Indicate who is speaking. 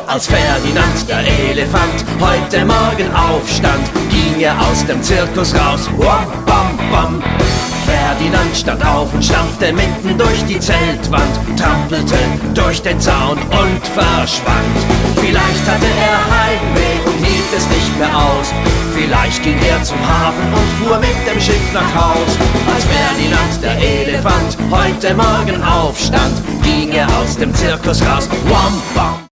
Speaker 1: Als Ferdinand der Elefant heute Morgen aufstand, ging er aus dem Zirkus raus. Wam, bam, bam. Ferdinand stand auf und stampfte mitten durch die Zeltwand, trampelte durch den Zaun und verschwand. Vielleicht hatte er Heimweh und hielt es nicht mehr aus. Vielleicht ging er zum Hafen und fuhr mit dem Schiff nach Haus. Als Ferdinand der Elefant heute Morgen aufstand, ging er aus dem Zirkus raus. Wam, bam.